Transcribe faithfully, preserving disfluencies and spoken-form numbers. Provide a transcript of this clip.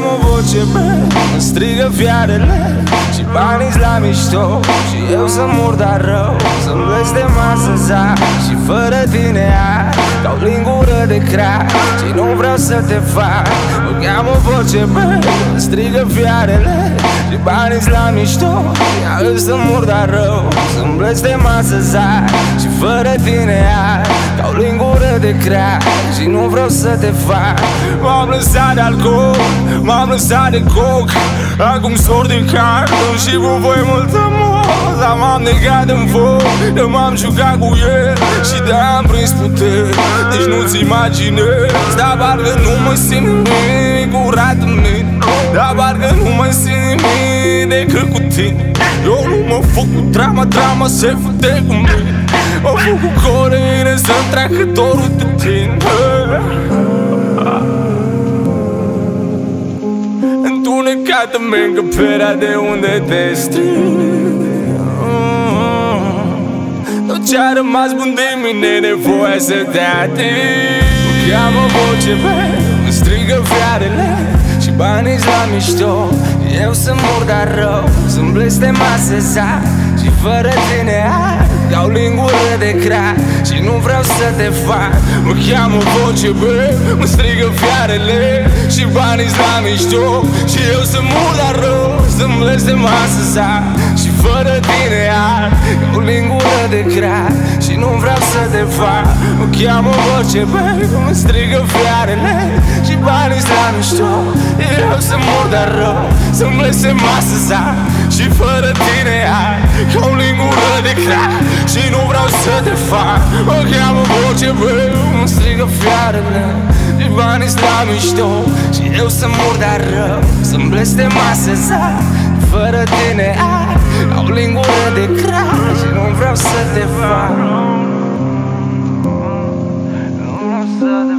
Am o voce, bă, îmi strigă fiarele și banii-s la mișto și eu să mor dar rău, să-mi blestem să zac și fără tine ar ca o lingură de crack și nu vreau să te fac. Am o voce, bă, îmi strigă fiarele și banii-s la mișto, ia să mor dar rău, să-mi blestem să zac și fără tine ar ca o lingură de crack și nu vreau să te fac. M-am lăsat de alcool, m-am lăsat de coc, acum sor din carton și cu voi multă moza. M-am negat în foc, de m-am jucat cu el și de-am prins puteri, deci nu-ți imaginezi. Dar parcă nu mă simt nimic curat în mine, dar parcă nu mă simt nimic decât cu tine. Eu nu mă fug cu drama, drama se fute cu mine. Mă fug cu coreină să-mi treacă dorul de tine. Întunecată-mi încăperea de unde te stric. Tot ce-a rămas bun de mine e nevoia să te ating. Cheamă voce, bă, îmi strigă fiarele și banii-s la mișto, eu să mor dar rău, să-mi blestem să zac și fără tine ar ca o lingură de crack și nu vreau să te fac. Mă cheamă voce, bă, mă strigă fiarele și banii-s la mișto și eu să mor dar rău, să-mi blestem să zac și fără tine ar ca o lingură de crack și nu vreau să te fac. Mă cheamă voce, bă, mă strigă fiarele și banii-s la mișto, eu să mor dar rău, să-mi blestem să zac și fără tine ar ca o lingură de crack și nu vreau să te fac. Mă cheamă voce, bă, mă strigă fiarele și banii-s la mișto și eu să mor dar rău, să-mi blestem să zac fără tine ar ca o lingură de crack și nu vreau să te fac. Nu vreau să te